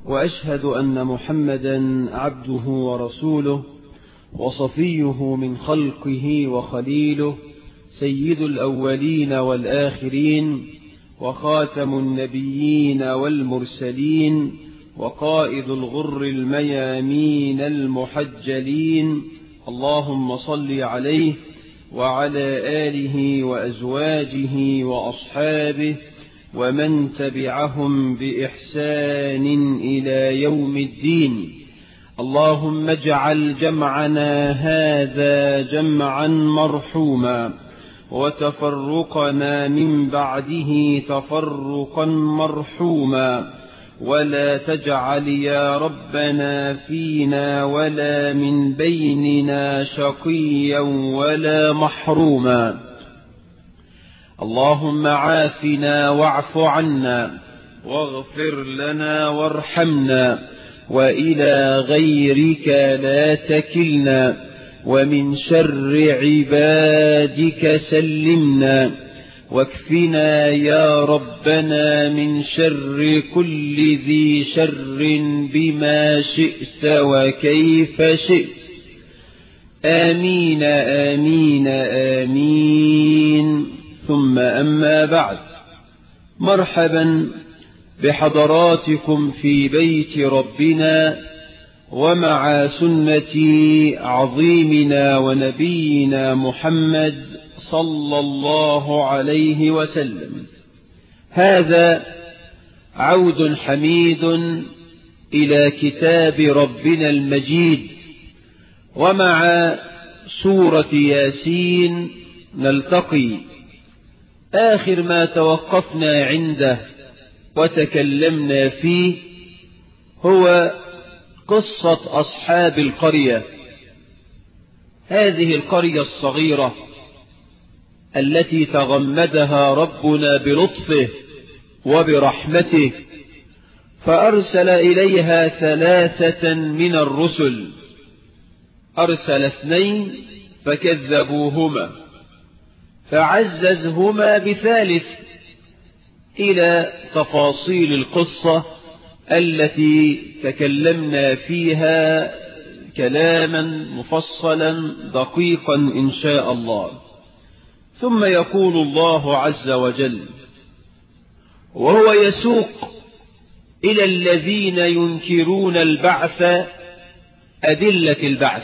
وأشهد أن محمدا عبده ورسوله وصفيه من خلقه وخليله، سيد الأولين والآخرين، وخاتم النبيين والمرسلين، وقائد الغر الميامين المحجلين. اللهم صل عليه وعلى آله وأزواجه وأصحابه ومن تبعهم بإحسان إلى يوم الدين. اللهم اجعل جمعنا هذا جمعا مرحوما، وتفرقنا من بعده تفرقا مرحوما، ولا تجعل يا ربنا فينا ولا من بيننا شقيا ولا محروما. اللهم عافنا واعف عنا واغفر لنا وارحمنا، وإلى غيرك لا تكلنا، ومن شر عبادك سلمنا، واكفنا يا ربنا من شر كل ذي شر بما شئت وكيف شئت. آمين آمين آمين. ثم أما بعد، مرحبا بحضراتكم في بيت ربنا ومع سنة عظيمنا ونبينا محمد صلى الله عليه وسلم. هذا عود حميد إلى كتاب ربنا المجيد، ومع سورة ياسين نلتقي. آخر ما توقفنا عنده وتكلمنا فيه هو قصة أصحاب القرية، هذه القرية الصغيرة التي تغمدها ربنا بلطفه وبرحمته، فأرسل إليها 3 من الرسل. أرسل 2 فكذبوهما، فعززهما ب3 إلى تفاصيل القصة التي تكلمنا فيها كلاما مفصلا دقيقا إن شاء الله. ثم يقول الله عز وجل وهو يسوق إلى الذين ينكرون البعث أدلة البعث.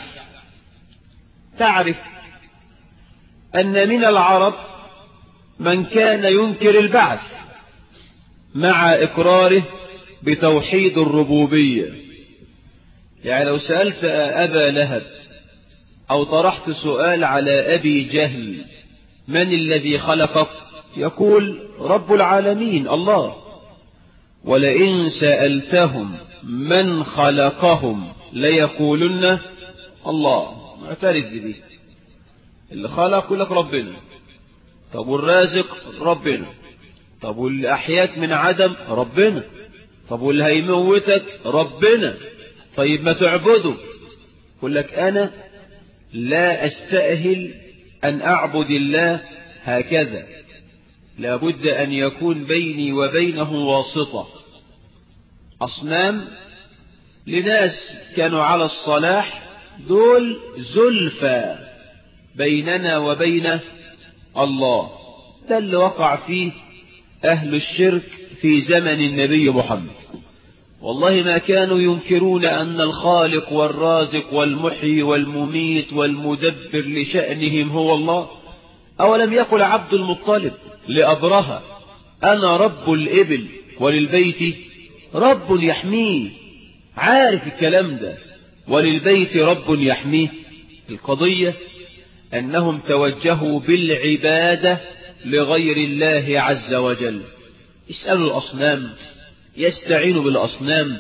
تعرف أن من العرب من كان ينكر البعث مع إقراره بتوحيد الربوبية. يعني لو سألت أبا لهب أو طرحت سؤال على أبي جهل من الذي خلقك، يقول رب العالمين الله. ولئن سألتهم من خلقهم ليقولن الله. معترف به، اللي خلق يقول لك ربنا. طب والرازق ربنا. طب واللي أحياك من عدم ربنا. طب واللي هيموتك ربنا. طيب ما تعبده. يقول لك أنا لا أستأهل أن أعبد الله هكذا، لابد أن يكون بيني وبينه واسطة. أصنام لناس كانوا على الصلاح، دول زلفى بيننا وبين الله. ده اللي وقع فيه أهل الشرك في زمن النبي محمد. والله ما كانوا ينكرون أن الخالق والرازق والمحيي والمميت والمدبر لشأنهم هو الله. أولم يقل عبد المطلب لأبرهة أنا رب الإبل وللبيت رب يحميه؟ عارف الكلام ده، وللبيت رب يحميه. القضية أنهم توجهوا بالعبادة لغير الله عز وجل. يسألوا الأصنام، يستعينوا بالأصنام،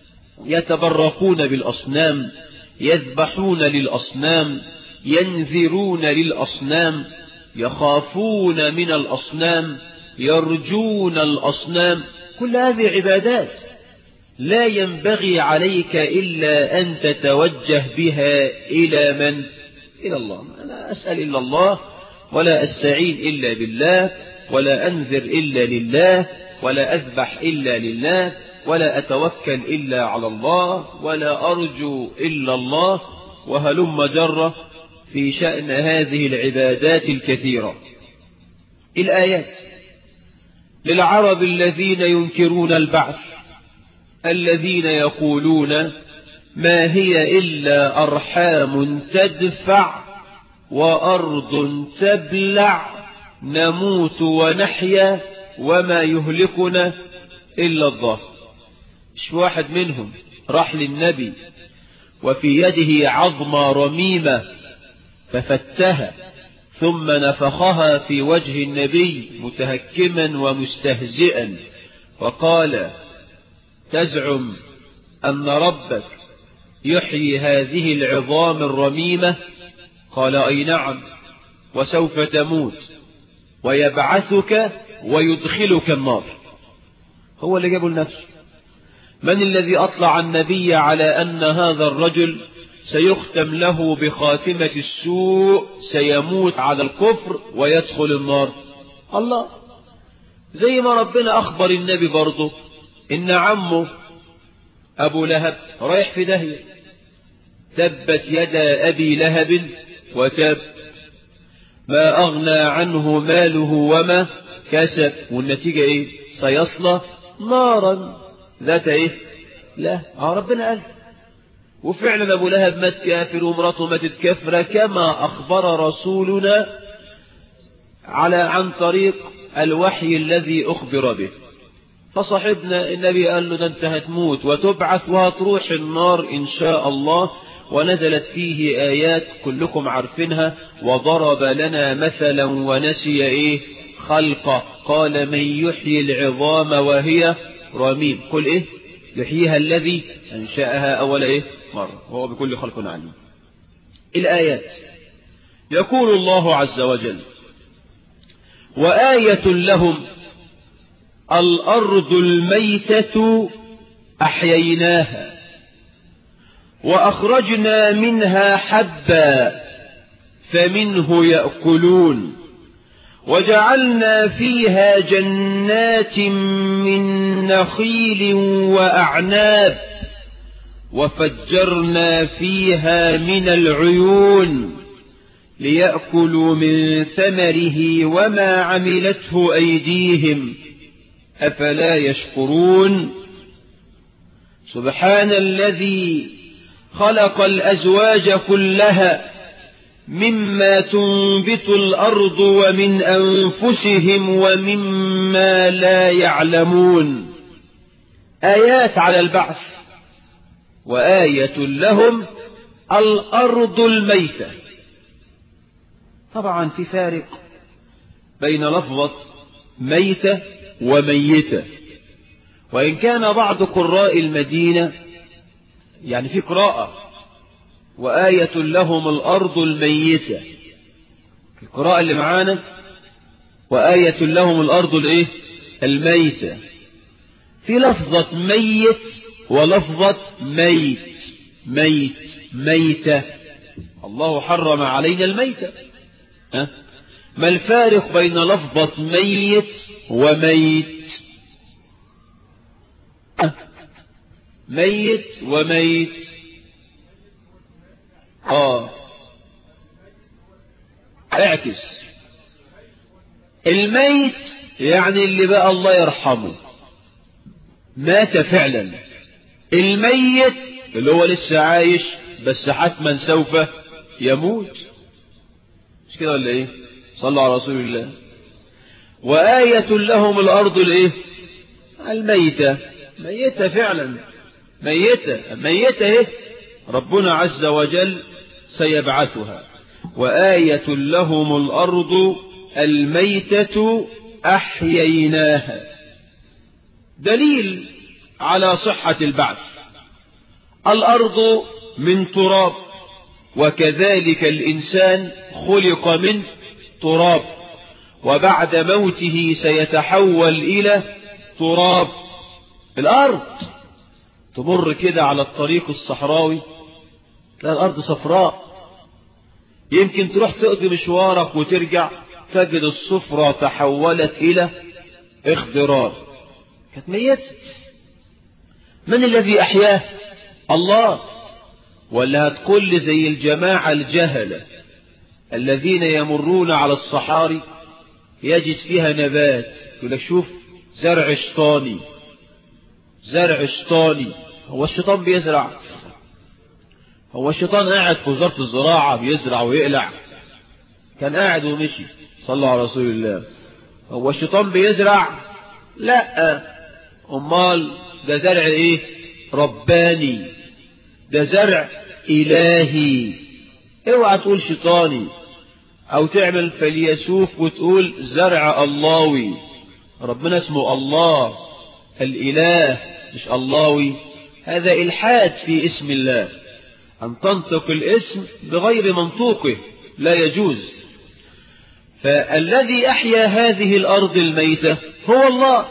يتبرقون بالأصنام، يذبحون للأصنام، ينذرون للأصنام، يخافون من الأصنام، يرجون الأصنام. كل هذه عبادات لا ينبغي عليك إلا أن تتوجه بها إلى من؟ إلى الله. أنا أسأل إلا الله، ولا أستعين إلا بالله، ولا أنذر إلا لله، ولا أذبح إلا لله، ولا أتوكل إلا على الله ولا أرجو إلا الله، وهلم جرة في شأن هذه العبادات الكثيرة. الآيات للعرب الذين ينكرون البعث، الذين يقولون ما هي إلا أرحام تدفع وأرض تبلع نموت ونحيا وما يهلكنا إلا الظهر. مش واحد منهم راح للنبي وفي يده عظمة رميمة ففتها ثم نفخها في وجه النبي متهكما ومستهزئا وقال: تزعم أن ربك يحيي هذه العظام الرميمة؟ قال: أي نعم، وسوف تموت ويبعثك ويدخلك النار. هو اللي جابه لنفسه. من الذي أطلع النبي على أن هذا الرجل سيختم له بخاتمة السوء، سيموت على الكفر ويدخل النار؟ الله. زي ما ربنا أخبر النبي برضه إن عمه أبو لهب رايح في داهية، تبت يدا أبي لهب وتب، ما أغنى عنه ماله وما كسب، والنتيجة إيه؟ سيصلى نارا ذات إيه؟ لا، ربنا قال. وفعلا أبو لهب مات كافر ومراته ماتت كافرة كما أخبر رسولنا عن طريق الوحي الذي أخبر به. فصاحبنا النبي قال له: ده أنت هتموت وتبعث وهتروح النار إن شاء الله. ونزلت فيه آيات كلكم عارفينها: وضرب لنا مثلا ونسي إيه خلقه، قال: من يحيي العظام وهي رميم، قل إيه يحييها الذي أنشأها أول إيه مرة وهو بكل خلق عليم. الآيات يقول الله عز وجل: وآية لهم الأرض الميتة أحييناها وأخرجنا منها حبا فمنه يأكلون وجعلنا فيها جنات من نخيل وأعناب وفجرنا فيها من العيون ليأكلوا من ثمره وما عملته أيديهم أفلا يشكرون. سبحان الذي خلق الأزواج كلها مما تنبت الأرض ومن أنفسهم ومما لا يعلمون. آيات على البعث. وآية لهم الأرض الميتة. طبعا في فارق بين لفظة ميتة وميتة، وإن كان بعض قراء المدينة يعني في قراءة وآية لهم الأرض الميتة، القراءة اللي معانا وآية لهم الأرض الإيه الميتة. في لفظة ميت ولفظة ميت، ميت ميتة. الله حرم علينا الميتة. ما الفارق بين لفظة ميت وميت؟ ميت وميت اعكس. الميت يعني اللي بقى الله يرحمه مات فعلا. الميت اللي هو لسه عايش بس حتما سوف يموت. مش كده ولا ايه؟ صلوا على رسول الله. وآية لهم الأرض الايه الميتة، ميتة فعلا، ميتة ايه ربنا عز وجل سيبعثها. وآية لهم الأرض الميتة أحييناها، دليل على صحة البعث. الأرض من تراب، وكذلك الإنسان خلق من تراب، وبعد موته سيتحول إلى تراب. الأرض تمر كده على الطريق الصحراوي تلاقي الأرض صفراء، يمكن تروح تقضي مشوارك وترجع تجد الصفرة تحولت إلى اخضرار، كانت ميتة. من الذي أحياه؟ الله. ولا هتقول لي زي الجماعة الجهلة الذين يمرون على الصحاري يجد فيها نبات، يقول لك شوف زرع شيطاني، زرع شيطاني. هو الشيطان بيزرع؟ هو الشيطان قاعد في وزارة الزراعة بيزرع ويقلع؟ كان قاعد ومشي. صلى على رسول الله. هو الشيطان بيزرع؟ لا. امال ده زرع ايه؟ رباني، ده زرع الهي. اوعى تقول شيطاني او تعمل فيلسوف وتقول زرع اللهوي. ربنا اسمه الله الاله مش اللهوي. هذا الحاد في اسم الله، ان تنطق الاسم بغير منطوقه لا يجوز. فالذي أحيا هذه الأرض الميتة هو الله.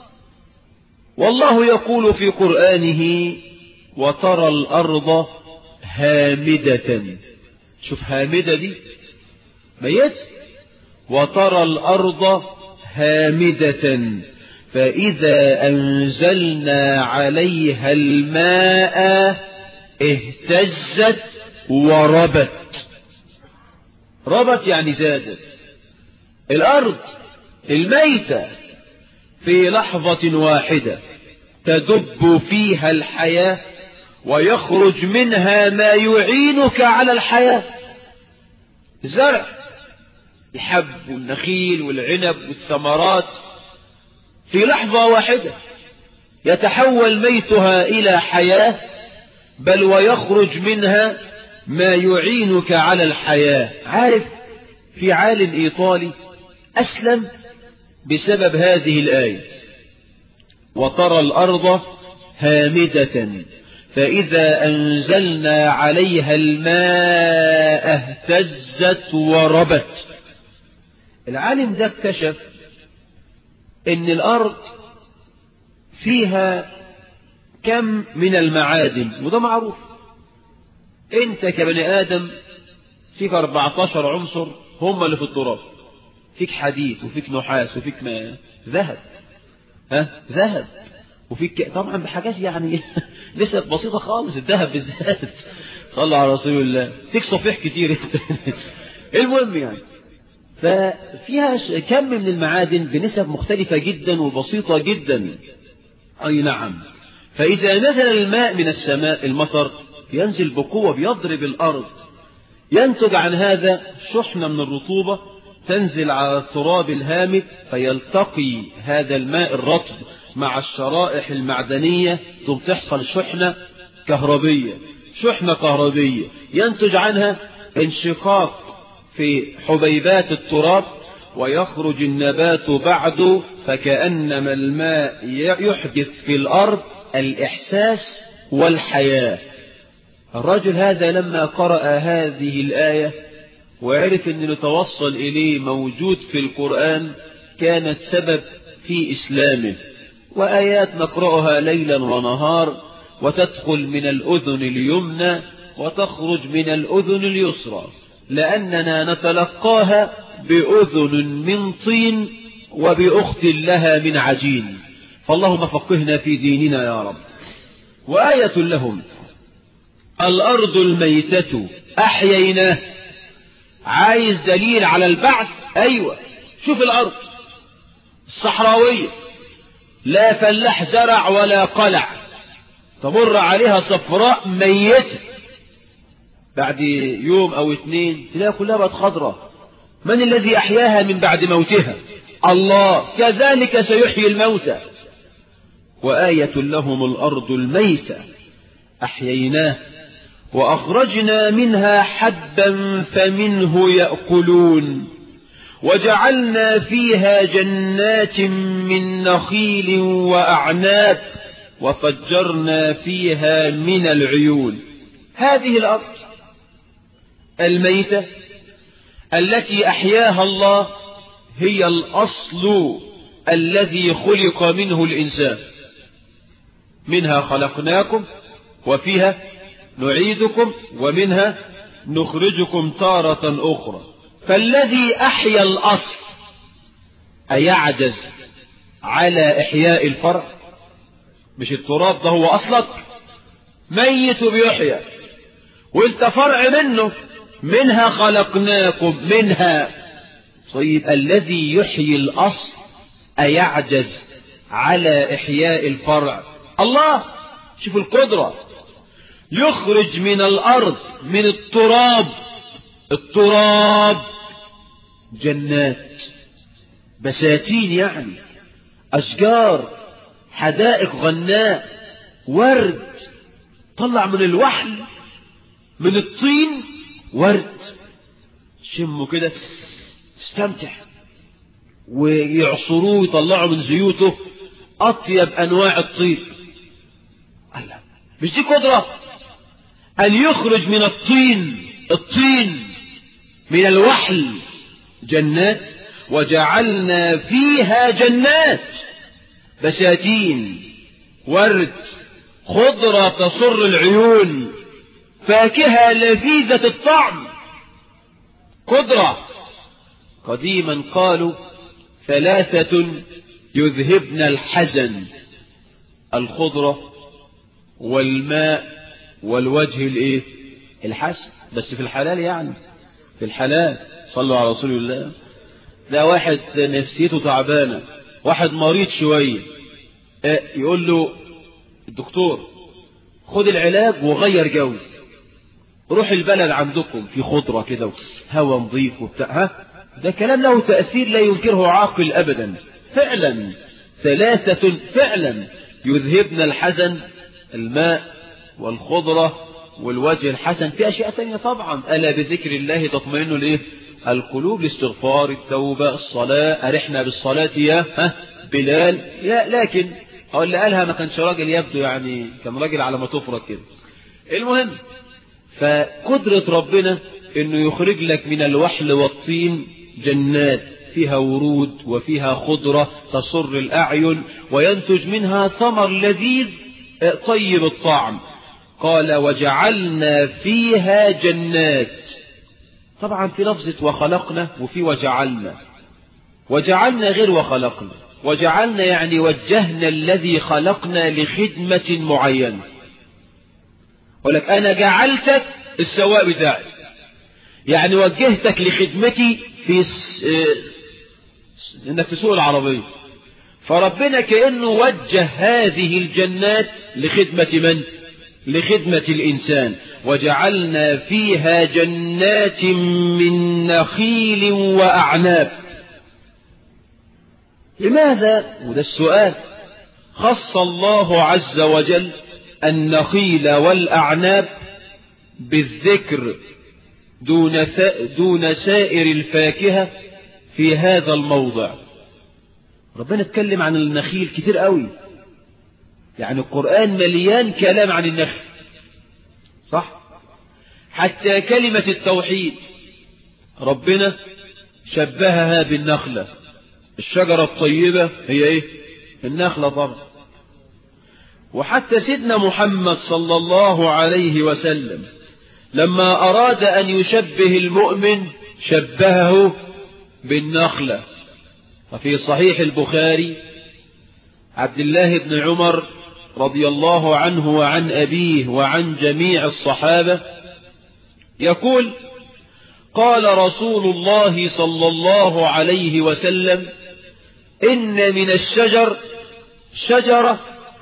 والله يقول في قرآنه وترى الأرض هامدة. شوف هامدة دي ميت. وترى الأرض هامدة فإذا أنزلنا عليها الماء اهتزت وربت. ربت يعني زادت. الأرض الميتة في لحظة واحدة تدب فيها الحياة ويخرج منها ما يعينك على الحياة. الزرع، الحب والنخيل والعنب والثمرات في لحظة واحدة يتحول ميتها إلى حياة، بل ويخرج منها ما يعينك على الحياة. عارف في عالم إيطالي أسلم بسبب هذه الآية وترى الأرض هامدة فإذا أنزلنا عليها الماء اهتزت وربت. العالم ده اكتشف إن الأرض فيها كم من المعادن، وده معروف. أنت كبني آدم فيك 14 عنصر هم اللي في التراب. فيك حديد وفيك نحاس وفيك ذهب، ذهب، وفيك طبعا بحاجات يعني لسه بسيطة خالص، الذهب بالذات. صلى على رسول الله. فيك صفيح كتير. المهم يعني ففيها كم من المعادن بنسب مختلفة جدا وبسيطة جدا. أي نعم. فإذا نزل الماء من السماء، المطر ينزل بقوة بيضرب الأرض، ينتج عن هذا شحنة من الرطوبة تنزل على التراب الهامد، فيلتقي هذا الماء الرطب مع الشرائح المعدنية، ثم تحصل شحنة كهربية. شحنة كهربية ينتج عنها انشقاق في حبيبات التراب، ويخرج النبات بعده، فكأنما الماء يحدث في الأرض الإحساس والحياة. الرجل هذا لما قرأ هذه الآية وعرف أن نتوصل إليه موجود في القرآن كانت سبب في إسلامه. وآيات نقرأها ليلا ونهار، وتدخل من الأذن اليمنى وتخرج من الأذن اليسرى، لأننا نتلقاها بأذن من طين وبأخت لها من عجين. فاللهم فقهنا في ديننا يا رب. وآية لهم الأرض الميتة أحييناه. عايز دليل على البعث؟ أيوة. شوف الأرض الصحراوية لا فلاح زرع ولا قلع، تمر عليها صفراء ميتة، بعد يوم أو اتنين تلاقي كلها بقت خضراء. من الذي أحياها من بعد موتها؟ الله. كذلك سيحيي الموتى. وآية لهم الأرض الميتة أحييناه وأخرجنا منها حبا فمنه يأكلون وجعلنا فيها جنات من نخيل وأعناب وفجرنا فيها من العيون. هذه الأرض الميتة التي أحياها الله هي الأصل الذي خلق منه الإنسان. منها خلقناكم وفيها نعيدكم ومنها نخرجكم تارة أخرى. فالذي أحيا الأصل أيعجز على إحياء الفرع؟ مش التراب ده هو أصلك ميت وبيحيى وانت فرع منه، منها خلقناكم منها. طيب الذي يحيي الأصل أيعجز على إحياء الفرع؟ الله. شوف القدرة، يخرج من الأرض من التراب جنات، بساتين يعني، أشجار، حدائق غناء، ورد، طلع من الوحل من الطين ورد، شمه كده استمتع، ويعصروه ويطلعوا من زيوته أطيب أنواع الطيب. الله، مش دي قدرة؟ أن يخرج من الطين من الوحل جنات، وجعلنا فيها جنات بساتين، ورد، خضرة تسر العيون، فاكهة لذيذة الطعم. قدرة. قديما قالوا 3 يذهبن الحزن: الخضرة والماء والوجه الحسن. بس في الحلال يعني، في الحلال. صلوا على رسول الله. ده واحد نفسيته تعبانة، واحد مريض شوية، يقول له الدكتور خد العلاج وغير جو، روح البلد عندكم في خضرة كده وهواء نظيف وبتاع. ده كلام له تأثير لا ينكره عاقل أبدا. فعلا 3 فعلا يذهبن الحزن: الماء والخضرة والوجه الحسن. في أشياء تانية طبعا: ألا بذكر الله تطمئن القلوب، الاستغفار، التوبة، الصلاة. أرحنا بالصلاة يا بلال. لكن اللي قالها ما كانش راجل، يبدو يعني كان راجل على ما تفرض كده. المهم، فقدرة ربنا انه يخرج لك من الوحل والطين جنات فيها ورود وفيها خضرة تسر الأعين، وينتج منها ثمر لذيذ طيب الطعم. قال وجعلنا فيها جنات. طبعا في لفظة وخلقنا وفي وجعلنا. وجعلنا غير وخلقنا. وجعلنا يعني وجهنا الذي خلقنا لخدمة معينة. ولك أنا جعلتك السواق بتاعي، يعني وجهتك لخدمتي في انك تسوق العربية. فربنا كأنه وجه هذه الجنات لخدمة من؟ لخدمة الإنسان. وجعلنا فيها جنات من نخيل وأعناب. لماذا؟ وده السؤال. خص الله عز وجل النخيل والأعناب بالذكر دون سائر الفاكهة في هذا الموضع. ربنا اتكلم عن النخيل كتير قوي، يعني القرآن مليان كلام عن النخل، صح؟ حتى كلمة التوحيد ربنا شبهها بالنخلة. الشجرة الطيبة هي النخلة طبعا. وحتى سيدنا محمد صلى الله عليه وسلم لما أراد أن يشبه المؤمن شبهه بالنخلة. وفي صحيح البخاري عبد الله بن عمر رضي الله عنه وعن أبيه وعن جميع الصحابة يقول: قال رسول الله صلى الله عليه وسلم: إن من الشجر شجرة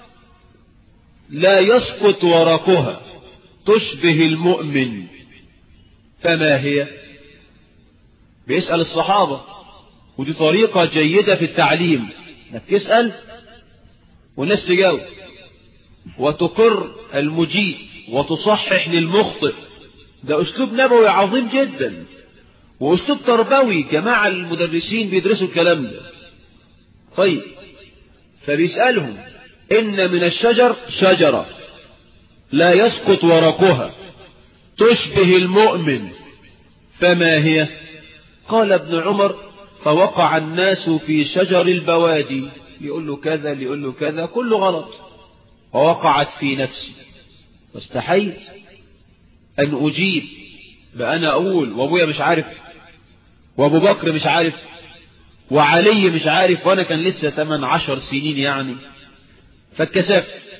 لا يسقط ورقها تشبه المؤمن، فما هي؟ بيسأل الصحابة، ودي طريقة جيدة في التعليم، انك تسأل والناس تجاوب، وتقر المجيد وتصحح للمخطئ. ده أسلوب نبوي عظيم جدا، وأسلوب تربوي. جماعة المدرسين بيدرسوا الكلام ده. طيب، فبيسألهم: إن من الشجر شجرة لا يسقط ورقها تشبه المؤمن، فما هي؟ قال ابن عمر: فوقع الناس في شجر البوادي، يقول له كذا يقول له كذا، كله غلط. ووقعت في نفسي واستحيت أن أجيب، بأنا أقول وأبويا مش عارف، وأبو بكر مش عارف، وعلي مش عارف، وأنا كان لسه 8-10 سنين يعني. فاتكسفت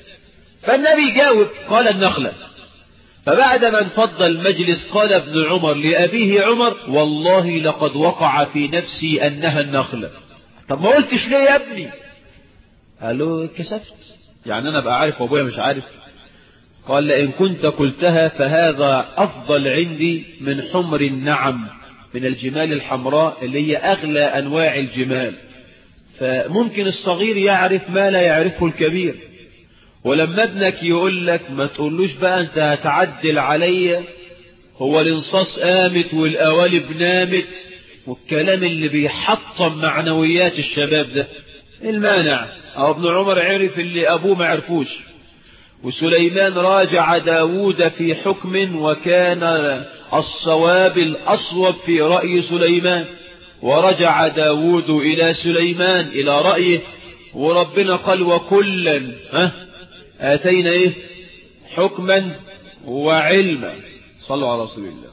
فالنبي جاوب قال النخلة. فبعد ما انفض المجلس قال ابن عمر لأبيه عمر والله لقد وقع في نفسي أنها النخلة. طب ما قلتش ليه يا ابني؟ قال له كسفت، يعني أنا بقى عارف وأبويا مش عارف. قال لئن كنت قلتها فهذا أفضل عندي من حمر النعم، من الجمال الحمراء اللي هي أغلى أنواع الجمال. فممكن الصغير يعرف ما لا يعرفه الكبير. ولما ابنك يقول لك ما تقولوش بقى أنت هتعدل عليا، هو الانصاص قامت والقوالب نامت، والكلام اللي بيحطم معنويات الشباب ده. المانع أو ابن عمر عرف اللي أبوه ما عرفوش. وسليمان راجع داود في حكم وكان الصواب الأصوب في رأي سليمان، ورجع داود إلى سليمان إلى رأيه، وربنا قال وكلا آتينا إيه؟ حكما وعلما. صلوا على رسول الله.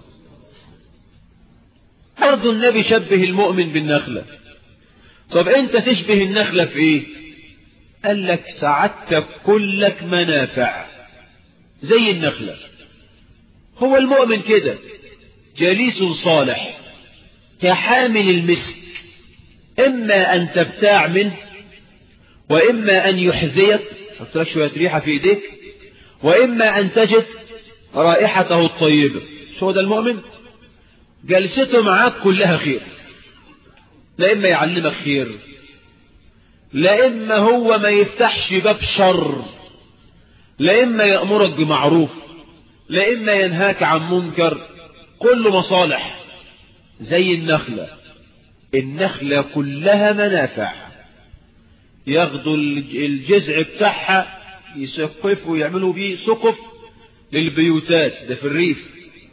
برضو النبي شبه المؤمن بالنخلة. طب أنت تشبه النخلة في إيه؟ قال لك سعادتك كلك منافع زي النخلة. هو المؤمن كده جليس صالح كحامل المسك، إما أن تبتاع منه وإما أن يحذيك، حط لك شوية ريحة في إيديك، وإما أن تجد رائحته الطيبة. شو ده المؤمن؟ جلسته معاك كلها خير، لا إما يعلمك خير، لا إما هو ما يفتحش باب شر، لا إما يأمرك بمعروف، لا إما ينهاك عن منكر، كل مصالح. زي النخلة، النخلة كلها منافع. ياخدوا الجذع بتاعها يسقفوا ويعملوا بيه سقف للبيوتات، ده في الريف.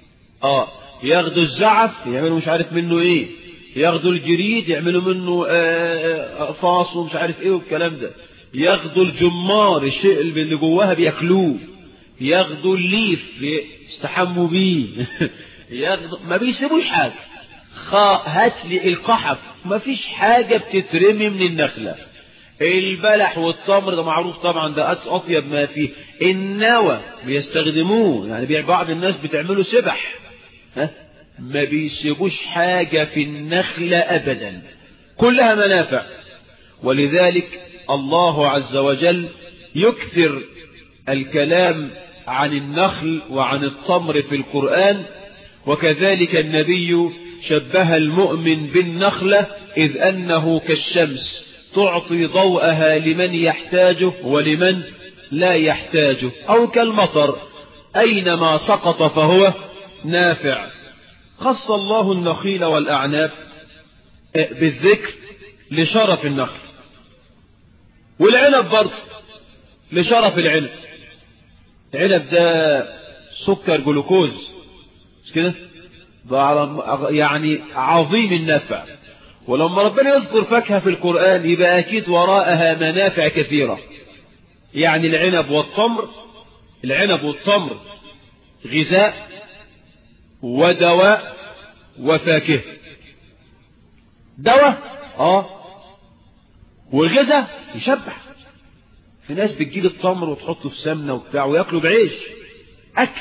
ياخدوا الزعف يعملوا مش عارف منه ايه، ياخدوا الجريد يعملوا منه فاص ومش عارف ايه والكلام ده، ياخدوا الجمار الشيء اللي جواها بياكلوه، ياخدوا الليف يستحموا بيه ياخدوا، ما بيسيبوش حاجه. هات لي القحف، ما فيش حاجه بتترمي من النخله. البلح والتمر ده معروف طبعا، ده اطيب ما فيه. النوى بيستخدموه، يعني بعض الناس بتعمله سبح. ما بيسيبوش حاجة في النخلة أبدا، كلها منافع. ولذلك الله عز وجل يكثر الكلام عن النخل وعن التمر في القرآن. وكذلك النبي شبه المؤمن بالنخلة، إذ أنه كالشمس تعطي ضوءها لمن يحتاجه ولمن لا يحتاجه، أو كالمطر أينما سقط فهو نافع. خص الله النخيل والأعناب بالذكر لشرف النخل، والعنب برضه لشرف العنب. العنب ده سكر جلوكوز، مش كده؟ يعني عظيم النفع. ولما ربنا يذكر فاكهة في القرآن يبقى أكيد وراءها منافع كثيرة. يعني العنب والتمر غذاء ودواء وفاكهة. دواء والغذاء يشبع. في ناس بتجيب التمر وتحطه في سمنة وبتاع ويأكلوا بعيش، أكل.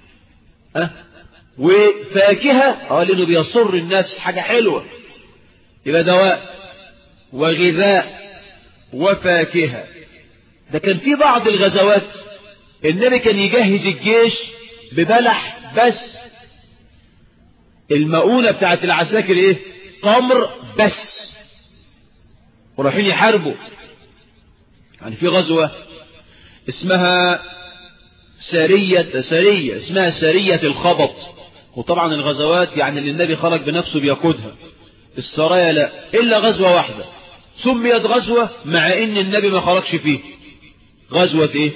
وفاكهة لأنه بيصر النفس، حاجة حلوة. يبقى دواء وغذاء وفاكهة. ده كان في بعض الغزوات النبي كان يجهز الجيش ببلح بس، المؤونة بتاعت العساكر ايه؟ تمر بس، ورايحين يحاربوا. يعني في غزوة اسمها سرية اسمها سرية الخبط. وطبعا الغزوات يعني اللي النبي خرج بنفسه بيقودها، السرايا لا، إلا غزوة واحدة سميت غزوة مع إن النبي ما خرجش فيه. غزوة إيه؟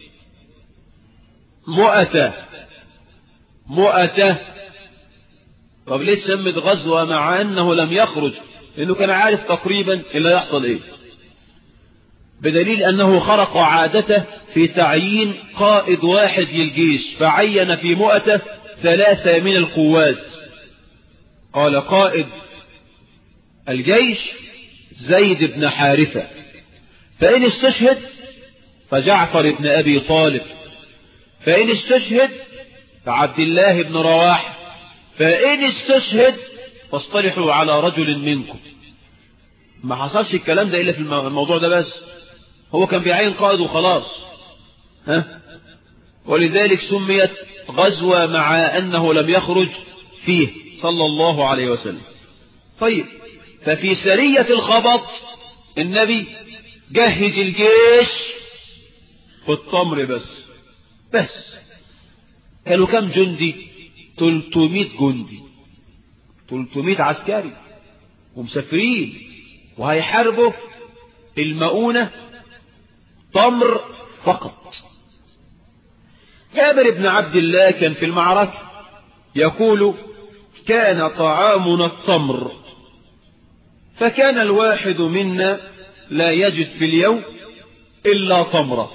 مؤتة. طب ليه سمت غزوة مع أنه لم يخرج؟ لأنه كان عارف تقريبا اللي يحصل إيه، بدليل أنه خرق عادته في تعيين قائد واحد للجيش، فعين في مؤتة 3 من القوات. قال قائد الجيش زيد بن حارثة، فإن استشهد فجعفر بن أبي طالب، فإن استشهد فعبد الله بن رواحة، فإن استشهد فاصطلحوا على رجل منكم. ما حصلش الكلام ده إلا في الموضوع ده بس، هو كان بيعين قائد وخلاص. ولذلك سميت غزوة مع أنه لم يخرج فيه صلى الله عليه وسلم. طيب، ففي سرية الخبط النبي جهز الجيش بالتمر بس كانوا كم جندي؟ 300 جندي، 300 عسكري ومسافرين وهيحاربوا المؤونة تمر فقط. جابر بن عبد الله كان في المعركة يقول: كان طعامنا التمر، فكان الواحد منا لا يجد في اليوم إلا تمرة.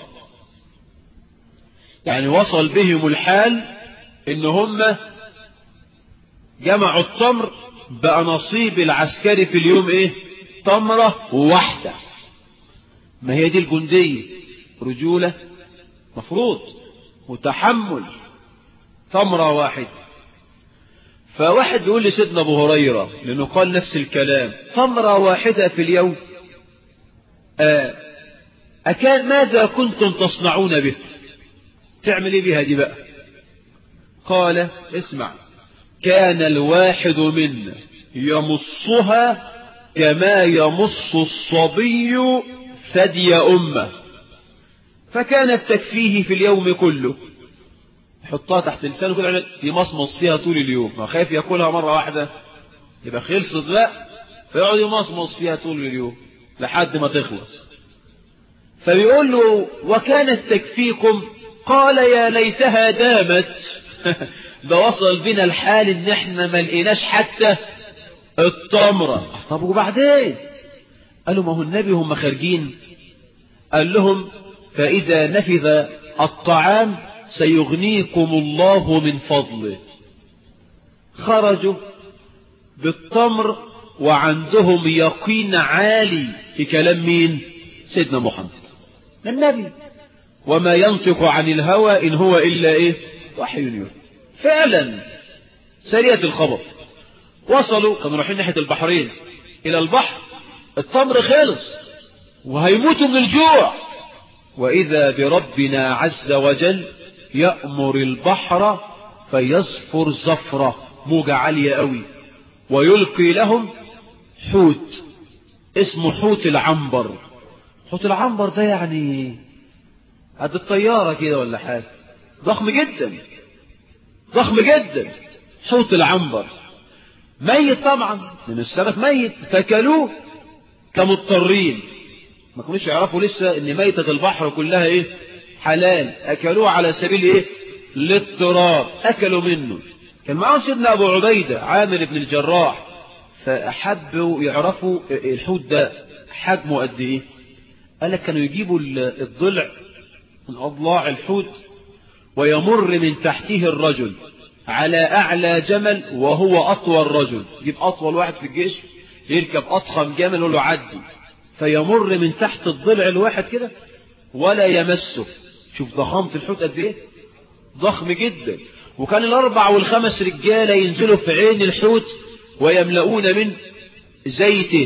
يعني وصل بهم الحال إن هم جمعوا التمر بقى نصيب العسكري في اليوم تمرة واحدة. ما هي دي الجندية، رجولة مفروض وتحمل، تمرة واحدة. فواحد يقول لسيدنا أبو هريرة، لأنه قال نفس الكلام: تمرة واحدة في اليوم، أكان ماذا كنتم تصنعون به؟ تعمل بها دي بقى؟ قال: اسمع، كان الواحد منا يمصها كما يمص الصبي ثدي أمه، فكانت تكفيه في اليوم كله. يحطها تحت لسانه كده يمصمص فيها طول اليوم، ما خايف يأكلها مرة واحدة يبقى خلصت، لا، فيقعد يمصمص فيها طول اليوم لحد ما تخلص. فبيقول له: وكانت تكفيكم؟ قال: يا ليتها دامت. ده وصل بنا الحال ان احنا ما لقيناش حتى التمرة. طب وبعدين؟ قالوا: ما هو النبي هم خارجين قال لهم: فإذا نفذ الطعام سيغنيكم الله من فضله. خرجوا بالتمر وعندهم يقين عالي في كلام مين؟ سيدنا محمد النبي، وما ينطق عن الهوى إن هو إلا وحي يوحى. فعلا سرية الخبط وصلوا، كانوا رايحين ناحية البحرين إلى البحر، التمر خلص وهيموتوا من الجوع، وإذا بربنا عز وجل يأمر البحر فيزفر زفرة، موجة عالية قوي، ويلقي لهم حوت اسمه حوت العنبر. حوت العنبر ده يعني قد الطيارة كده ولا حاجة، ضخم جدا ضخم جدا. حوت العنبر ميت طبعا من السمك، ميت، فكلوه كمضطرين، ما كانوش يعرفوا لسه ان ميتة البحر كلها حلال، اكلوه على سبيل الاضطرار، اكلوا منه. كان معاهم سيدنا ابو عبيدة عامر بن الجراح، فاحبوا يعرفوا الحوت ده حجمه قد ايه. قال لك كانوا يجيبوا الضلع من اضلاع الحوت ويمر من تحته الرجل على اعلى جمل وهو اطول رجل، يجيب اطول واحد في الجيش يركب اضخم جمل يقول له عدي، فيمر من تحت الضلع الواحد كده ولا يمسه. شوف ضخامة الحوت قد ايه، ضخم جدا. وكان الاربع والخمس رجالة ينزلوا في عين الحوت ويملؤون من زيته،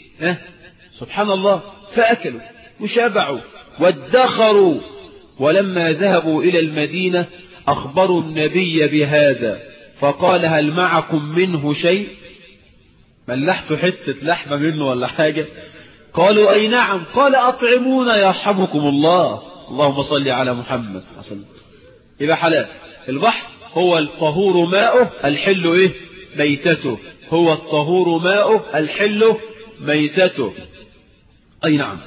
سبحان الله. فأكلوا وشبعوا وادخروا، ولما ذهبوا إلى المدينة أخبروا النبي بهذا، فقال: هل معكم منه شيء؟ ملحتوا حتة لحمة منه ولا حاجة؟ قالوا: أي نعم. قال: أطعمونا يرحمكم الله. اللهم صل على محمد. يبقى حلال. البحر هو الطهور ماؤه الحل ميتته، هو الطهور ماؤه الحل ميتته. أي نعم.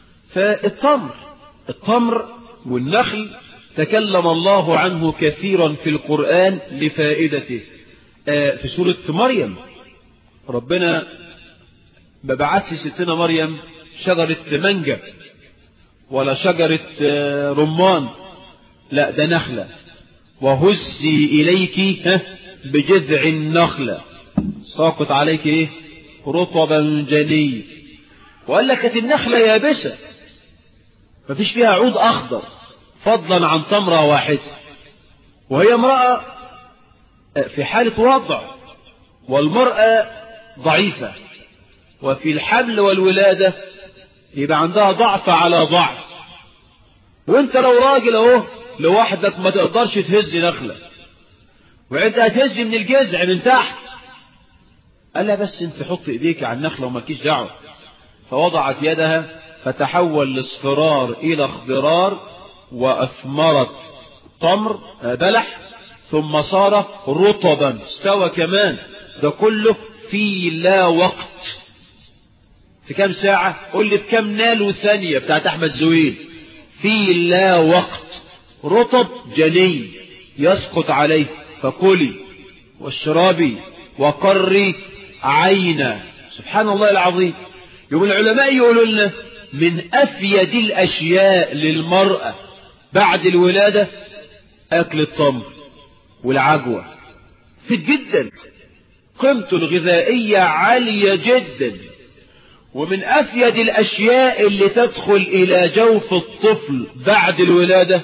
فالتمر والنخل تكلم الله عنه كثيرا في القرآن لفائدته. في سورة مريم ربنا ما بعتش ستنا مريم شجرة مانجا ولا شجرة رمان، لا، ده نخلة. وهزي إليك بجذع النخلة ساقط عليك رطبا جني. وقال لك كانت النخلة يابسة، مفيش فيها عود أخضر فضلا عن تمرة واحدة، وهي امرأة في حالة وضع، والمرأة ضعيفة، وفي الحمل والولادة يبقى عندها ضعف على ضعف. وانت لو راجل اهو لوحدك ما تقدرش تهز نخلة، وانت هتهز من الجذع من تحت. قال لها بس انت حط ايديك على النخلة ومالكيش دعوة. فوضعت يدها فتحول الاصفرار الى اخضرار، واثمرت تمر بلح، ثم صار رطبا استوى كمان. ده كله في لا وقت. في كم ساعة؟ قل لي في كم نالو ثانية بتاعت احمد زويل. في لا وقت. رطب جني يسقط عليه، فكلي واشربي وقري عينا. سبحان الله العظيم. يوم العلماء يقولوا لنا من أفيد الأشياء للمرأة بعد الولادة أكل التمر والعجوة، فيد جدا، قيمته الغذائية عالية جدا. ومن أفيد الأشياء اللي تدخل إلى جوف الطفل بعد الولادة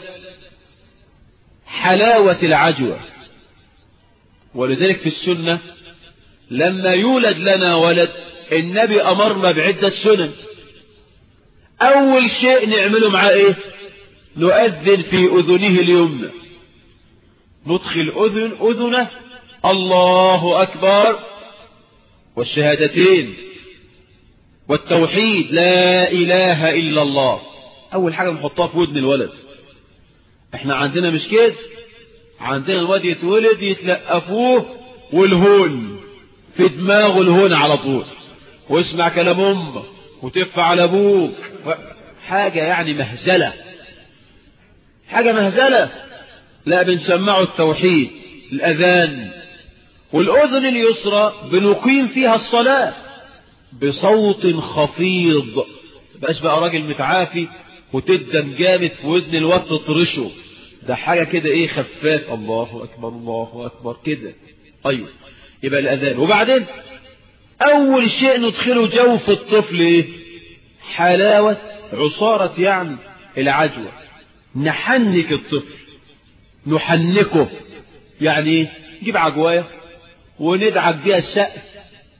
حلاوة العجوة. ولذلك في السنة لما يولد لنا ولد النبي أمرنا بعدة سنن. أول شيء نعمله معاه إيه؟ نؤذن في أذنه اليمنى، ندخل أذنه الله أكبر والشهادتين والتوحيد لا إله إلا الله. أول حاجة نحطها في ودن الولد. احنا عندنا مش كده، عندنا الواد يتولد يتلقفوه والهون في دماغه، الهون على طول، واسمع كلام امك وتدفع على ابوك. حاجة يعني مهزلة، حاجة مهزلة. لا، بنسمعه التوحيد، الأذان. والأذن اليسرى بنقيم فيها الصلاة بصوت خفيض، تبقاش بقى راجل متعافي وتدم جامد في ودن الوقت تطرشه. ده حاجة كده ايه، خفاف، الله أكبر الله أكبر كده. أيوه، يبقى الأذان. وبعدين أول شيء ندخله جوف الطفل ايه؟ حلاوة عصارة يعني العجوة. نحنك الطفل، نحنكه يعني ايه؟ نجيب عجواية وندعك بيها السقف،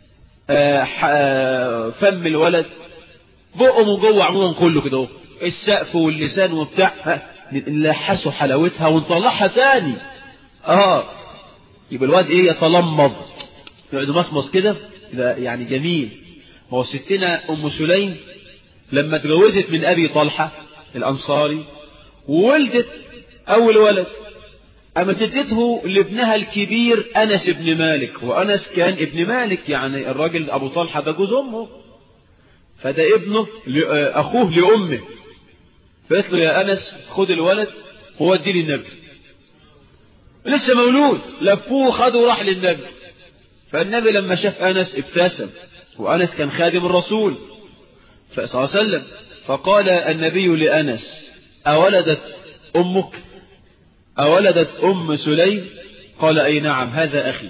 فم الولد، بقه من جوه عموما كله كده، السقف واللسان وبتاع، نلحسه حلاوتها ونطلعها تاني. يبقى الواد ايه؟ يتلمض، يقعد مصمص كده، يعني جميل. ما هو ستنا ام سليم لما اتجوزت من ابي طلحه الانصاري وولدت اول ولد، اما ادته لابنها الكبير انس بن مالك، وانس كان ابن مالك، يعني الراجل ابو طلحه ده جوز امه، فده ابنه اخوه لامه. فقالت له يا انس خد الولد ووديه للنبي، لسه مولود، لفوه خده وراح للنبي. فالنبي لما شاف انس ابتسم، وانس كان خادم الرسول صلى الله عليه وسلم. فقال النبي لانس اولدت امك؟ أولدت أم سليم؟ قال أي نعم، هذا أخي،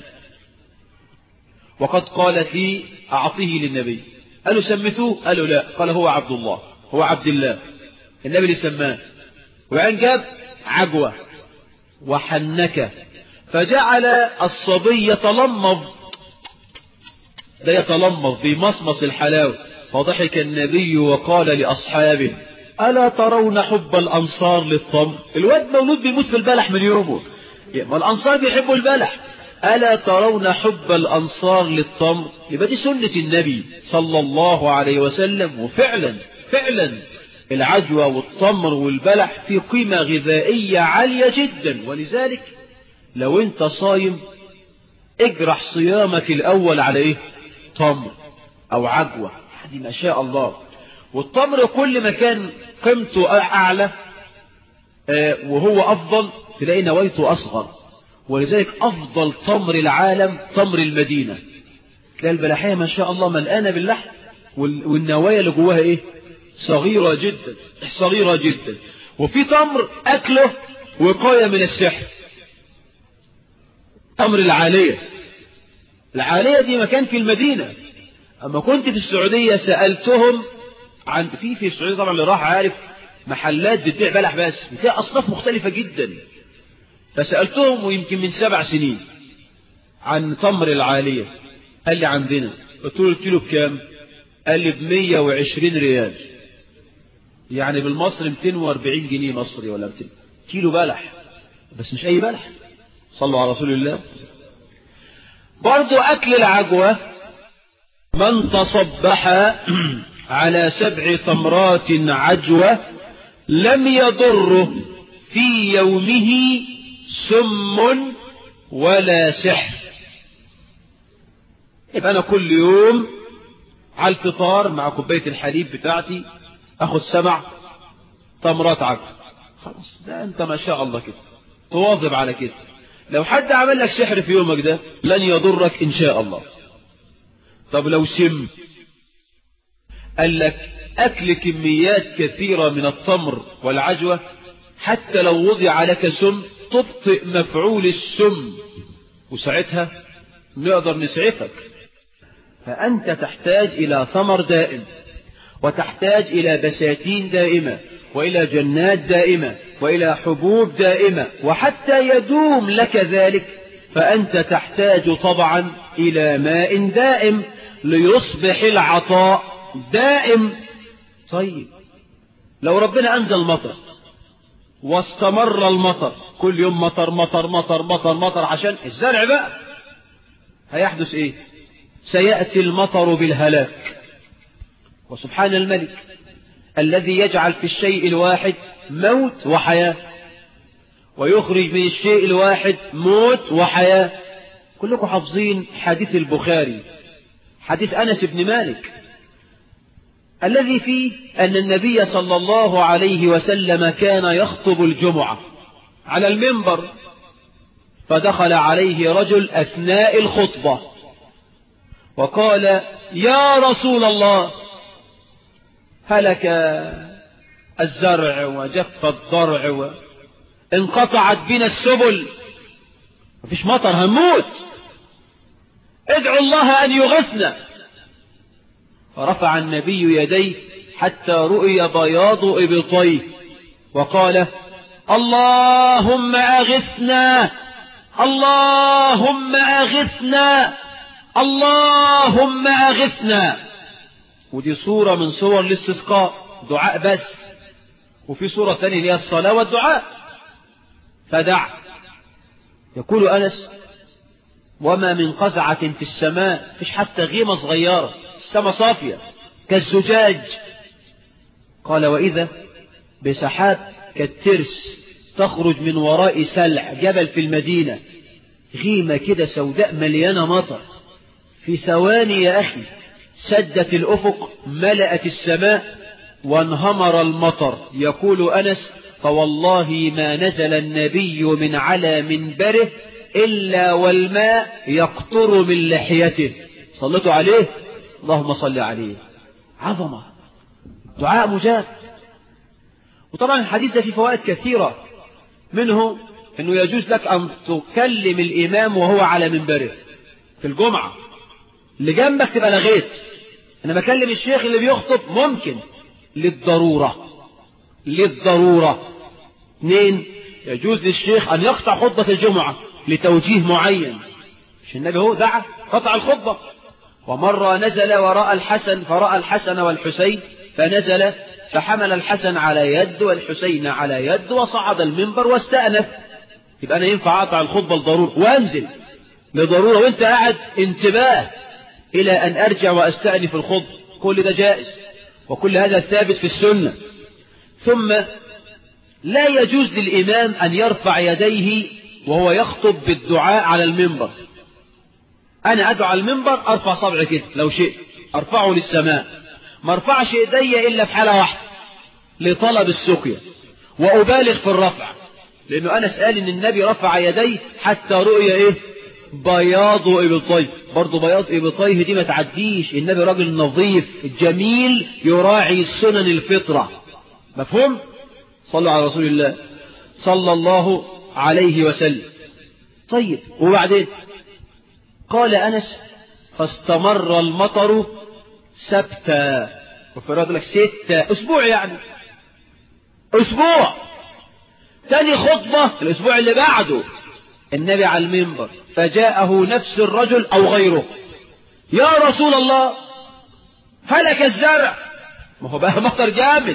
وقد قالت لي أعطيه للنبي. قالوا سمتوه؟ قالوا لا. قال هو عبد الله، هو عبد الله، النبي اللي سماه. وعن جاب عجوة وحنكة، فجعل الصبي يتلمض، ده يتلمض بمصمص الحلاوة. فضحك النبي وقال لأصحابه ألا ترون حب الأنصار للتمر؟ الواد مولود بيموت في البلح من يومه، ما الأنصار بيحبوا البلح. ألا ترون حب الأنصار للتمر؟ يبقى دي سنة النبي صلى الله عليه وسلم. وفعلا فعلا العجوة والتمر والبلح في قيمة غذائية عالية جدا. ولذلك لو انت صايم اجرح صيامك الأول على ايه؟ تمر أو عجوة، يعني ما شاء الله. والتمر كل ما كان قيمته أعلى وهو أفضل تلاقي نوايته أصغر. ولذلك أفضل تمر العالم تمر المدينة، تلاقي البلحية ما شاء الله ملقانة باللحم، والنوايا اللي جواها إيه؟ صغيرة جدا، صغيرة جدا. وفي تمر أكله وقاية من السحر، تمر العالية. العالية دي مكان في المدينة. أما كنت في السعودية سألتهم عن في السعودية طبعا اللي راح عارف محلات بتبيع بلح بس، بتلاقي أصناف مختلفة جدا. فسألتهم ويمكن من 7 سنين عن تمر العالية، قال لي عندنا. قلت له الكيلو بكام؟ قال لي ب120 ريال، يعني بالمصري 240 جنيه مصري ولا 200. كيلو بلح، بس مش أي بلح. صلوا على رسول الله. برضو أكل العجوة، من تصبح على 7 تمرات عجوة لم يضره في يومه سم ولا سحر. يبقى أنا كل يوم على الفطار مع كوباية الحليب بتاعتي أخذ 7 تمرات عجوة. خلاص، ده أنت ما شاء الله كده تواظب على كده. لو حد عمل لك سحر في يومك ده لن يضرك إن شاء الله. طب لو سم، قال لك أكل كميات كثيرة من التمر والعجوة حتى لو وضع لك سم تبطئ مفعول السم، وساعتها نقدر نسعفك. فأنت تحتاج إلى ثمر دائم، وتحتاج إلى بساتين دائمة، وإلى جنات دائمة، وإلى حبوب دائمة، وحتى يدوم لك ذلك فأنت تحتاج طبعا إلى ماء دائم ليصبح العطاء دائم. طيب لو ربنا أنزل مطر واستمر المطر كل يوم مطر مطر مطر مطر مطر عشان الزرع بقى، هيحدث إيه؟ سيأتي المطر بالهلاك. وسبحان الملك الذي يجعل في الشيء الواحد موت وحياة، ويخرج من الشيء الواحد موت وحياة. كلكم حافظين حديث البخاري، حديث أنس بن مالك، الذي فيه أن النبي صلى الله عليه وسلم كان يخطب الجمعة على المنبر، فدخل عليه رجل أثناء الخطبة وقال: يا رسول الله، هلك الزرع وجف الضرع وانقطعت بنا السبل، مفيش مطر هنموت، ادعوا الله أن يغثنا. فرفع النبي يديه حتى رؤي بياض إبطيه وقال: اللهم أغثنا، اللهم أغثنا، اللهم أغثنا. ودي صورة من صور الاستسقاء، دعاء بس. وفي صورة ثانية هي الصلاة والدعاء. فدع. يقول أنس: وما من قزعة في السماء، فيش حتى غيمة صغيرة، السماء صافية كالزجاج. قال: وإذا بسحاب كالترس تخرج من وراء سلع جبل في المدينة، غيمة كده سوداء مليانة مطر، في ثواني يا أخي سدت الأفق، ملأت السماء وانهمر المطر. يقول أنس: فوالله ما نزل النبي من على منبره إلا والماء يقطر من لحيته. صلتوا عليه، اللهم صل عليه. عظمة، دعاء مجاب. وطبعا الحديث ده فيه فوائد كثيرة، منه أنه يجوز لك أن تكلم الإمام وهو على منبره في الجمعة، اللي جنبك تبقى لغيت. أنا بكلم الشيخ اللي بيخطب ممكن للضرورة. 2، يجوز للشيخ أن يقطع خطبة الجمعة لتوجيه معين، مش النبي هو دعا قطع الخطبة. ومرة نزل وراء الحسن فرأى الحسن والحسين فنزل فحمل الحسن على يد والحسين على يد وصعد المنبر واستأنف. يبقى أنا ينفع أقطع الخطبة لضرورة وأنزل لضرورة وأنت قاعد انتباه إلى أن أرجع وأستأنف الخطبة، كل ده جائز، وكل هذا ثابت في السنة. ثم لا يجوز للإمام أن يرفع يديه وهو يخطب بالدعاء على المنبر. أنا أدعو على المنبر أرفع صبعي كده لو شئت أرفعه للسماء، ما أرفعش يدي إلا في حالة واحدة، لطلب السقيا، وأبالغ في الرفع، لأنه أنس قال إن النبي رفع يديه حتى رؤية إيه؟ بياض إبطيه. برضو بياض إبطيه دي ما تعديش، النبي راجل نظيف جميل يراعي سنن الفطرة. مفهوم؟ صلوا على رسول الله صلى الله عليه وسلم. طيب وبعدين قال أنس: فاستمر المطر سبتا، وفي رواية لك 6 أسبوع يعني. أسبوع. تاني خطبة الأسبوع اللي بعده النبي على المنبر، فجاءه نفس الرجل أو غيره: يا رسول الله هلك الزرع، ما هو بقى مطر جامد،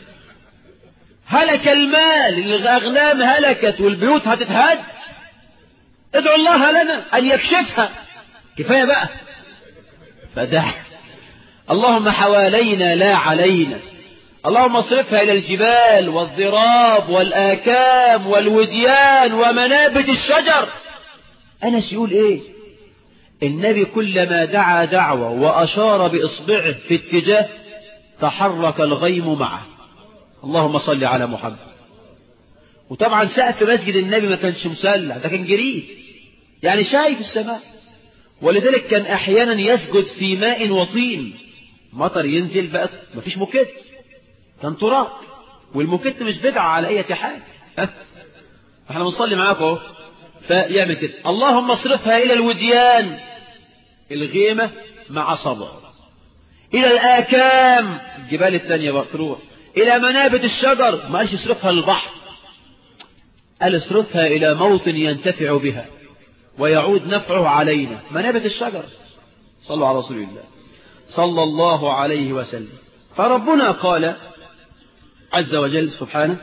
هلك المال، الأغنام هلكت والبيوت هتتهد، ادعو الله لنا أن يكشفها، كفاية بقى. فدع اللهم حوالينا لا علينا، اللهم اصرفها إلى الجبال والضراب والآكام والوديان ومنابت الشجر. أنس يقول إيه؟ النبي كلما دعا دعوة وأشار بإصبعه في اتجاه تحرك الغيم معه. اللهم صل على محمد. وطبعا سقف مسجد النبي ما كانش مسلح، ده كان جريد، يعني شايف السماء. ولذلك كان أحيانا يسجد في ماء وطين، مطر ينزل بقى مفيش موكيت، كان تراب، والموكيت مش بدعة على أي حال. احنا بنصلي معاكم اهو. فيعمل كده: اللهم اصرفها إلى الوديان، الغيمة مع صبر، إلى الآكام، الجبال الثانية بقى تروح، إلى منابت الشجر، ما قالش اصرفها للبحر، قال اصرفها إلى موطن ينتفع بها ويعود نفعه علينا، منابت الشجر. صلوا على رسول الله صلى الله عليه وسلم. فربنا قال عز وجل سبحانه: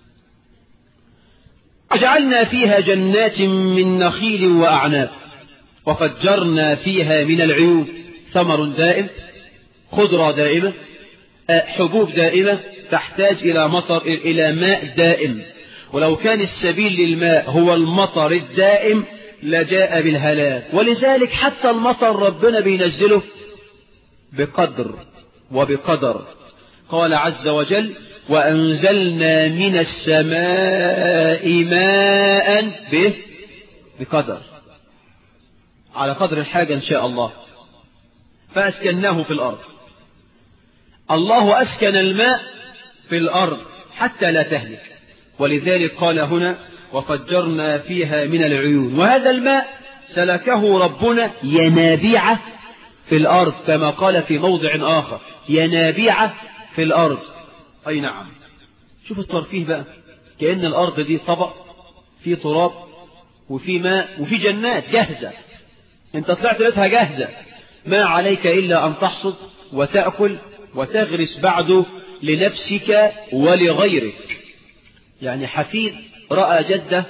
وجعلنا فيها جنات من نخيل وأعناب وفجرنا فيها من العيون، ثمر دائم، خضرة دائمة، حبوب دائمة تحتاج إلى مطر، إلى ماء دائم. ولو كان السبيل للماء هو المطر الدائم لجاء بالهلاك. ولذلك حتى المطر ربنا بينزله بقدر وبقدر. قال عز وجل: وأنزلنا من السماء ماء بقدر، على قدر الحاجة إن شاء الله، فأسكناه في الأرض. الله أسكن الماء في الأرض حتى لا تهلك، ولذلك قال هنا: وفجرنا فيها من العيون. وهذا الماء سلكه ربنا ينابيع في الأرض، كما قال في موضع آخر: ينابيع في الأرض. أي نعم. شوف الترفيه بقى، كأن الأرض دي طبق في تراب وفي ماء وفي جنات جاهزة، انت طلعت لقيتها جاهزة، ما عليك إلا أن تحصد وتأكل وتغرس بعده لنفسك ولغيرك. يعني حفيد رأى جدة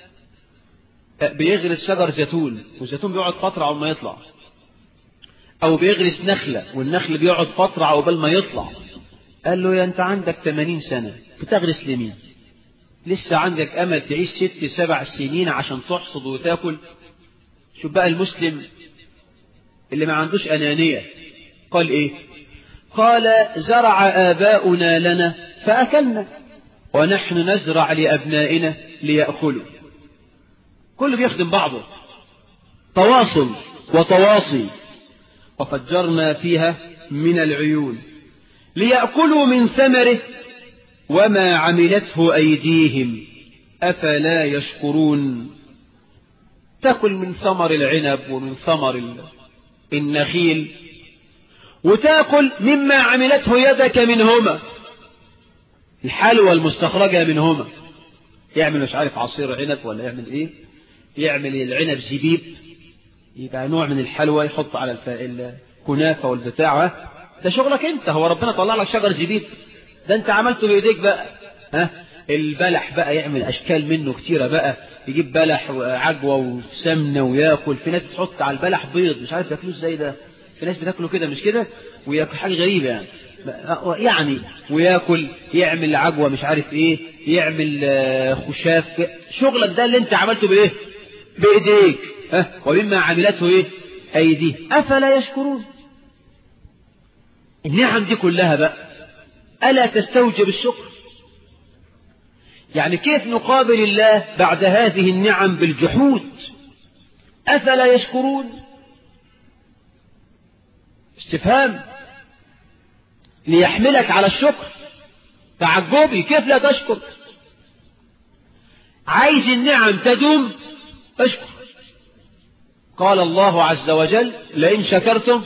بيغرس شجر زيتون، والزيتون بيقعد فترة عقبال ما يطلع، أو بيغرس نخلة والنخل بيقعد فترة عقبال ما يطلع. قال له: يا أنت عندك 80 سنة بتغرس لمين؟ لسه عندك أمل تعيش 6-7 سنين عشان تحصد وتاكل؟ شوف بقى المسلم اللي ما عندوش أنانية، قال إيه؟ قال: زرع آباؤنا لنا فأكلنا ونحن نزرع لأبنائنا ليأكلوا. كله بيخدم بعضه، تواصل وتواصي. وفجرنا فيها من العيون ليأكلوا من ثمره وما عملته أيديهم أفلا يشكرون. تأكل من ثمر العنب ومن ثمر النخيل، وتأكل مما عملته يدك منهما، الحلوى المستخرجة منهما. يعمل مش عارف عصير عنب ولا يعمل ايه، يعمل العنب زبيب، يبقى نوع من الحلوى يحط على الكنافة والبتاع. ده شغلك انت، هو ربنا طلع لك شجر زبيب؟ ده انت عملته بايديك بقى. البلح بقى يعمل اشكال منه كتيرة بقى، يجيب بلح وعجوة وسمنة وياكل. في ناس بتحط على البلح بيض، مش عارف ياكلوه ازاي ده، في ناس بتاكله كده مش كده، وياكل حاجة غريبة يعني وياكل، يعمل عجوة مش عارف ايه، يعمل خشاف. شغلك ده اللي انت عملته بايه؟ بايديك. ومما عملته ايه؟ ايديه افلا يشكرون. النعم دي كلها بقى ألا تستوجب الشكر؟ يعني كيف نقابل الله بعد هذه النعم بالجحود؟ أفلا يشكرون؟ استفهام ليحملك على الشكر، تعجبي كيف لا تشكر؟ عايز النعم تدوم اشكر. قال الله عز وجل: لئن شكرتم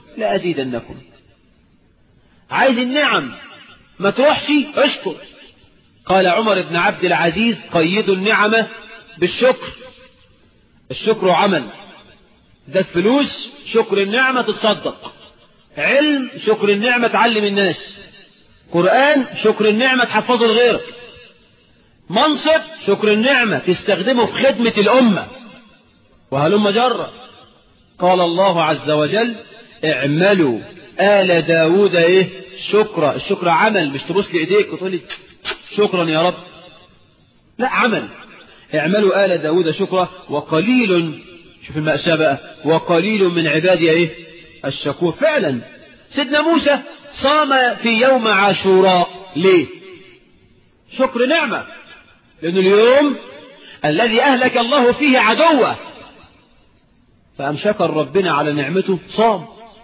لأزيدنكم. عايز النعم ما تروحش اشكر. قال عمر بن عبد العزيز قيدوا النعمة بالشكر. الشكر عمل، ده فلوس شكر النعمة تتصدق، علم شكر النعمة تعلم الناس، قرآن شكر النعمة تحفظه لغيرك، منصب شكر النعمة تستخدمه في خدمة الأمة، وهلم جرة. قال الله عز وجل اعملوا آل داود ايه شكرا. الشكر عمل، مش تبص لإيديك وتقول لي شكرا يا رب، لا، عمل. اعملوا آل داود شكرا وقليل، شوف المأساة بقى، وقليل من عبادي ايه الشكور. فعلا سيدنا موسى صام في يوم عاشوراء، ليه؟ شكر نعمة، لأنه اليوم الذي أهلك الله فيه عدوه، فأم شكر ربنا على نعمته صام.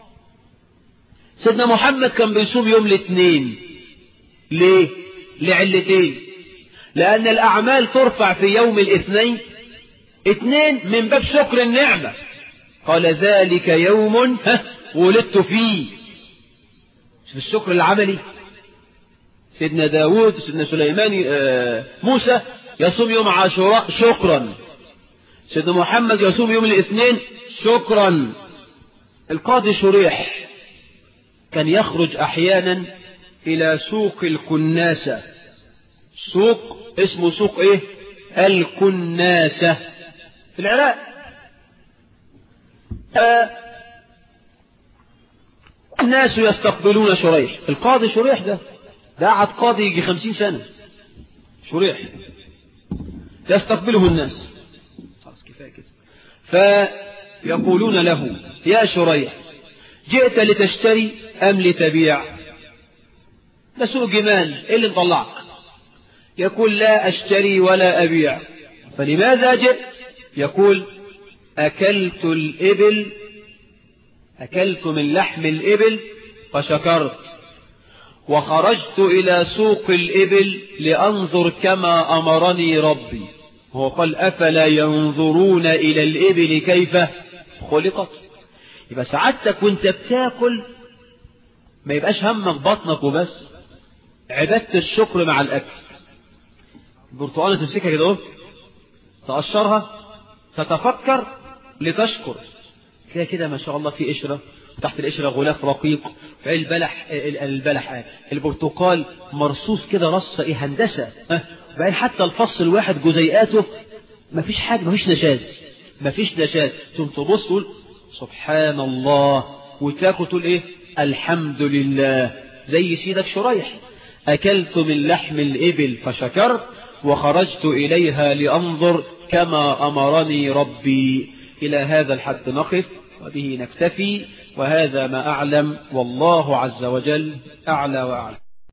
سيدنا محمد كان بيصوم يوم الاثنين، ليه؟ لعلتين، لأن الأعمال ترفع في يوم الاثنين، اثنين من باب شكر النعمة، قال ذلك يوم ولدت فيه. في الشكر العملي سيدنا داود سيدنا سليمان موسى يصوم يوم عاشوراء شكرا، سيدنا محمد يصوم يوم الاثنين شكرا. القاضي شريح كان يخرج أحيانا إلى سوق الكناسة، سوق اسمه سوق إيه؟ الكناسة في العراق. الناس يستقبلون شريح. القاضي شريح ده قعد قاضي يجي 50 سنة، شريح يستقبله الناس، خلاص كفاية كده. فيقولون له يا شريح جئت لتشتري أم لتبيع؟ ده سوق جمال، إيه اللي مطلعك؟ يقول لا أشتري ولا أبيع. فلماذا جئت؟ يقول أكلت الإبل، أكلت من لحم الإبل فشكرت، وخرجت إلى سوق الإبل لأنظر كما أمرني ربي. هو قال أفلا ينظرون إلى الإبل كيف خلقت. يبقى سعادتك وانت بتاكل ما يبقاش همك بطنك وبس، عبادة الشكر مع الأكل. البرتقالة تمسكها كده تقشرها تتفكر لتشكر، تلاقي كده ما شاء الله في قشرة، وتحت القشرة غلاف رقيق، البرتقال مرصوص كده رصة ايه هندسة، وبعدين حتى الفص الواحد جزيئاته ما فيش حاجة، ما فيش نشاز، ما فيش نشاز. تبص تقول سبحان الله، وتاكل تقول ايه الحمد لله. زي سيدك شريح، أكلت من لحم الإبل فشكرت، وخرجت إليها لأنظر كما أمرني ربي. إلى هذا الحد نقف وبه نكتفي، وهذا ما أعلم، والله عز وجل أعلى وأعلم.